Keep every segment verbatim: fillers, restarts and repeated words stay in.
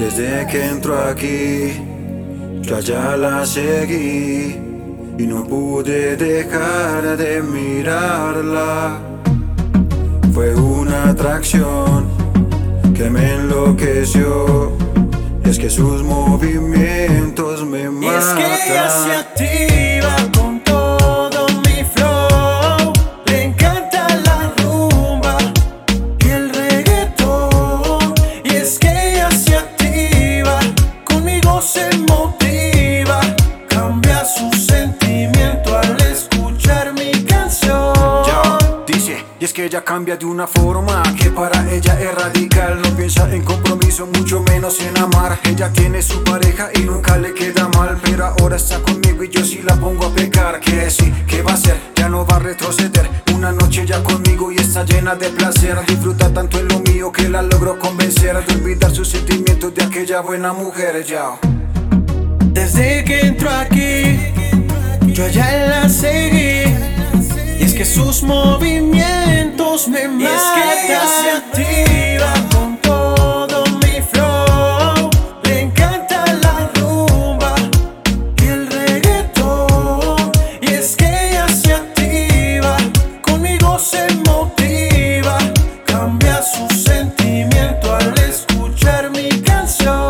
Desde que entró aquí, yo allá la seguí y no pude dejar de mirarla. Fue una atracción que me enloqueció, y es que sus movimientos me matan. Y es que ella se activa con todo mi flow. Le encanta la rumba y el reggaetón. Y es que ella se activa, conmigo se motiva, cambia su sentimiento al escuchar mi canción. Ya, dice, y es que ella cambia de una forma que para ella es radical. No piensa en compromiso, mucho menos en amar. Ella tiene su pareja y nunca le queda mal, pero ahora está conmigo y yo sí la pongo a pecar. Que sí, ¿qué va a hacer? Ya no va a retroceder. Una noche ya conmigo y está llena de placer. Disfruta tanto en lo mío que la logro convencer de olvidar sus sentimientos de aquella buena mujer. Ya. Desde que entró aquí, yo ya la seguí, y es que sus movimientos me matan. Y es que ella se activa con todo mi flow. Le encanta la rumba y el reggaetón. Y es que ella se activa, conmigo se motiva, cambia su sentimiento al escuchar mi canción.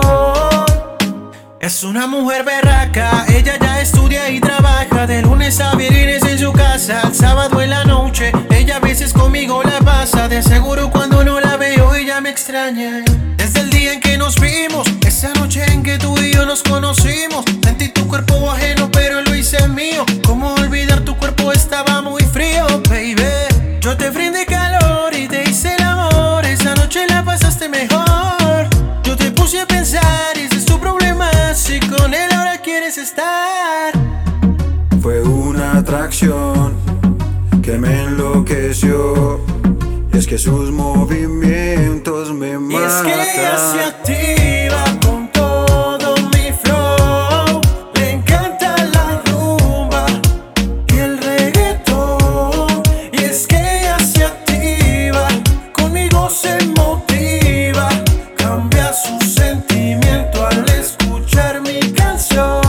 Es una mujer berraca, ella ya estudia y trabaja de lunes a viernes en su casa, el sábado en la noche, ella a veces conmigo la pasa. De seguro cuando no la veo ella me extraña. Desde el día en que nos vimos, esa noche en que tú y yo nos conocimos, sentí tu cuerpo ajeno pero lo hice mío. ¿Cómo olvidar tu cuerpo? Estaba muy frío, baby. Yo te brindé calor y te hice el amor, esa noche la pasaste mejor. Yo te puse a pensar y ese es tu problema, si con él ahora quieres estar. Fue una atracción que me enloqueció, y es que sus movimientos me matan. Y es que ella se activa con todo mi flow. Le encanta la rumba y el reggaetón. Y es que ella se activa, conmigo se motiva, cambia su sentimiento al escuchar mi canción.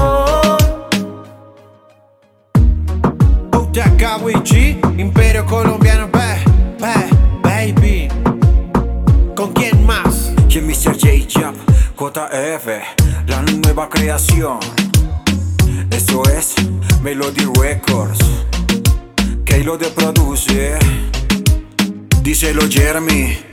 G, Imperio Colombiano, ba, ba, baby. ¿Con quién más? Y mister J-Jab, J F, la nueva creación. Esto es Melody Records, que lo de produce. Díselo Jeremy.